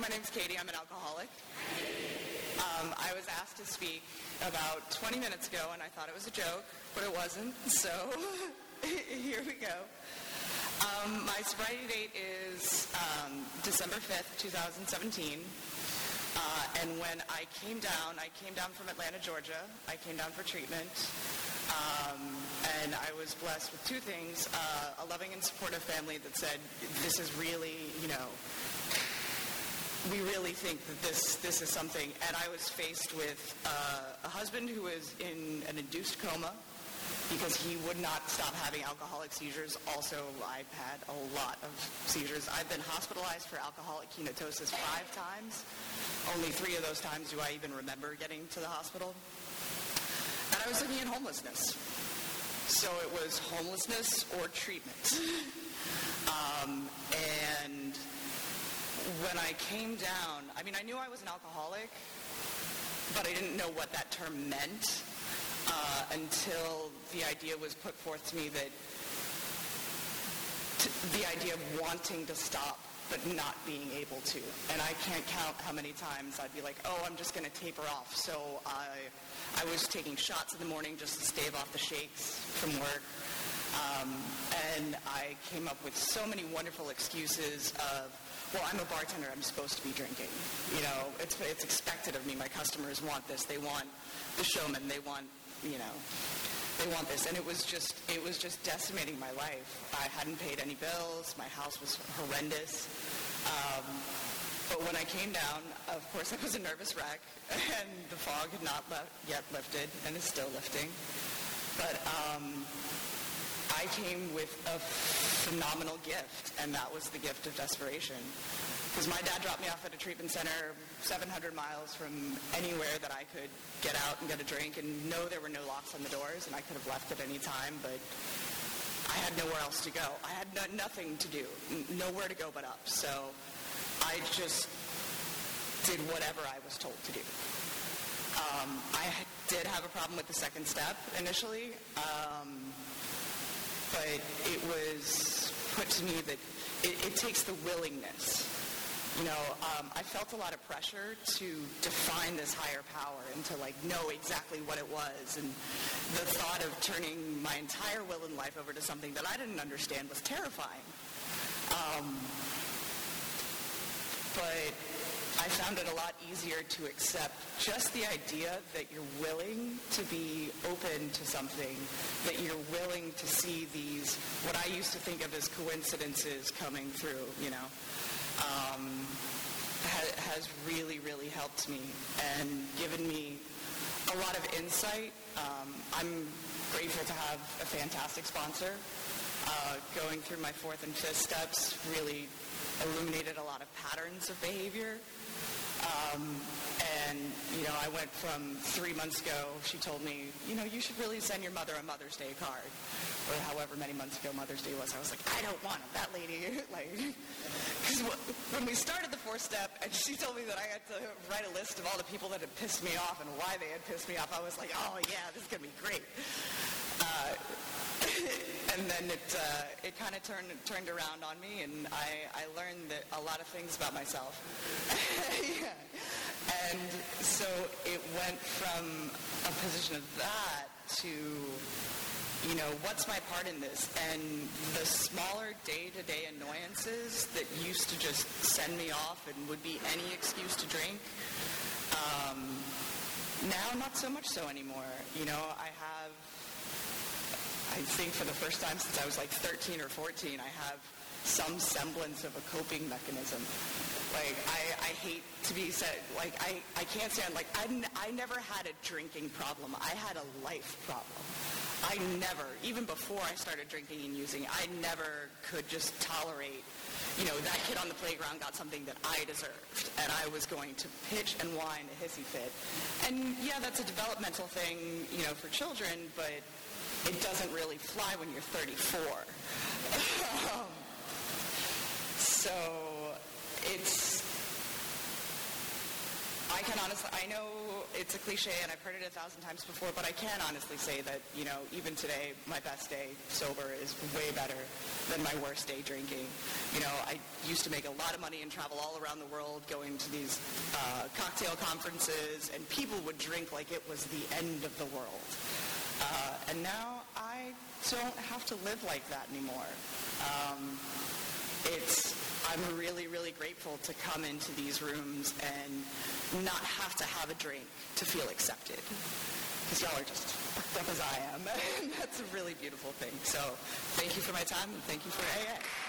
my name's Katie. I'm an alcoholic. I was asked to speak about 20 minutes ago, and I thought it was a joke, but it wasn't, so here we go. My sobriety date is December 5th, 2017, and when I came down from Atlanta, Georgia. I came down for treatment, and I was blessed with two things, a loving and supportive family that said, this is really, we really think that this is something. And I was faced with a husband who was in an induced coma because he would not stop having alcoholic seizures. Also, I've had a lot of seizures. I've been hospitalized for alcoholic kinetosis 5 times. Only 3 of those times do I even remember getting to the hospital. And I was looking at homelessness. So it was homelessness or treatment. And when I came down, I knew I was an alcoholic, but I didn't know what that term meant until the idea was put forth to me that the idea of wanting to stop but not being able to. And I can't count how many times I'd be like, I'm just going to taper off. So I was taking shots in the morning just to stave off the shakes from work. And I came up with so many wonderful excuses of, I'm a bartender, I'm supposed to be drinking. It's expected of me. My customers want this. They want the showman. They want, they want this. And it was just decimating my life. I hadn't paid any bills. My house was horrendous. But when I came down, of course, I was a nervous wreck, and the fog had not yet lifted, and is still lifting. But I came with a phenomenal gift, and that was the gift of desperation. Because my dad dropped me off at a treatment center 700 miles from anywhere that I could get out and get a drink, and no, there were no locks on the doors, and I could have left at any time, but I had nowhere else to go. I had nothing to do, nowhere to go but up. So I just did whatever I was told to do. I did have a problem with the second step initially, but it was put to me that it takes the willingness. I felt a lot of pressure to define this higher power and to know exactly what it was. And the thought of turning my entire will and life over to something that I didn't understand was terrifying. But I found it a lot easier to accept just the idea that you're willing to be open to something, that you're willing to see these, what I used to think of as coincidences coming through, has really, really helped me and given me a lot of insight. I'm grateful to have a fantastic sponsor. Going through my 4th and 5th steps really illuminated a lot of patterns of behavior. And I went from 3 months ago, she told me, you should really send your mother a Mother's Day card. Or however many months ago Mother's Day was. I was like, I don't want it. That lady, because when we started the 4th step, and she told me that I had to write a list of all the people that had pissed me off and why they had pissed me off, I was like, oh yeah, this is going to be great. And then it kind of turned around on me, and I learned that a lot of things about myself. Yeah. And so it went from a position of that to, what's my part in this? And the smaller day-to-day annoyances that used to just send me off and would be any excuse to drink, now not so much so anymore. I think for the first time since I was 13 or 14, I have some semblance of a coping mechanism. I hate to be said, I can't stand, I never had a drinking problem. I had a life problem. I never, even before I started drinking and using, I never could just tolerate, that kid on the playground got something that I deserved, and I was going to pitch and whine a hissy fit. And yeah, that's a developmental thing, for children, but it doesn't really fly when you're 34. So I know it's a cliche, and I've heard it 1,000 times before, but I can honestly say that, even today, my best day sober is way better than my worst day drinking. I used to make a lot of money and travel all around the world going to these cocktail conferences, and people would drink like it was the end of the world. And now I don't have to live like that anymore. I'm really, really grateful to come into these rooms and not have to have a drink to feel accepted. Because y'all are just fucked up as I am. And that's a really beautiful thing. So thank you for my time, and thank you for AA.